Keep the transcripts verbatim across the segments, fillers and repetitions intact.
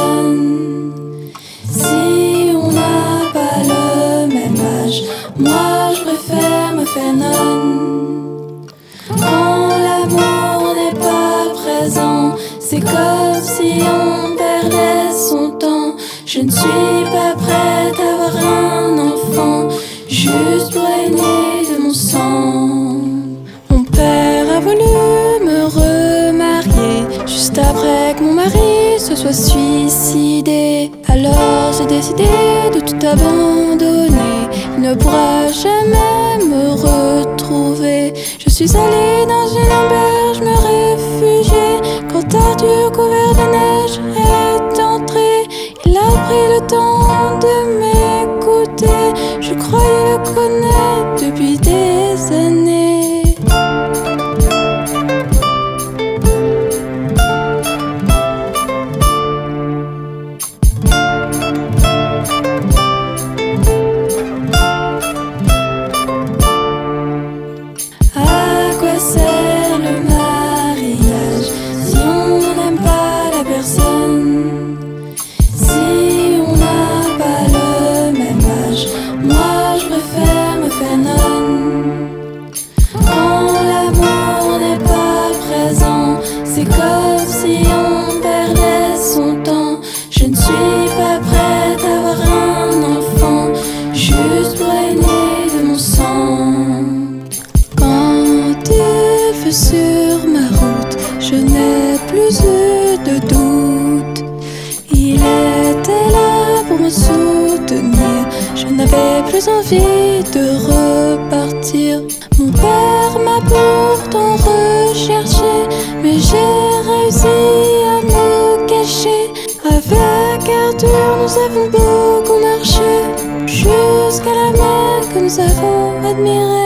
personne. Si on n'a pas le même âge, moi je préfère me faire nonne. Quand l'amour n'est pas présent, c'est comme si on perdait son temps. Je ne suis pas prête à avoir un enfant, juste pour aimer de mon sang. Mon père a voulu me remarier juste après que mon mari se soit suicidé. Alors j'ai décidé de tout abandonner, il ne pourra jamais me retrouver. Je suis allée dans une auberge me réfugier quand Arthur couvert de neige est entré. Il a pris le temps de m'écouter, je croyais le connaître depuis des années. À quoi sert le mariage si on n'aime pas la personne? Si on n'a pas le même âge, moi je préfère me faire nonne. Quand l'amour n'est pas présent, c'est comme si on perdait son temps. Je ne suis pas prête à avoir un enfant, juste pour aimer de mon sang. Quand il fut sur ma route, je n'ai plus eu de doute. Il était là pour me soutenir, je n'avais plus envie de repartir. Mon père m'a pourtant recherché, mais j'ai réussi à me cacher. Avec Arthur, nous avons beaucoup marché, jusqu'à la mer que nous avons admirée.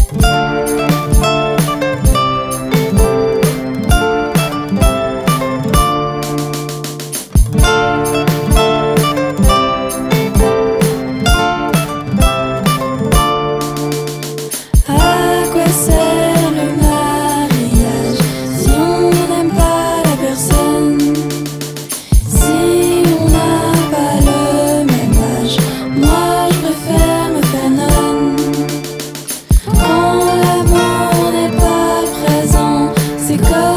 À quoi sert le mariage si on n'aime pas la personne? Si on n'a pas le même âge, moi je préfère me faire nonne. Quand l'amour n'est pas présent, c'est comme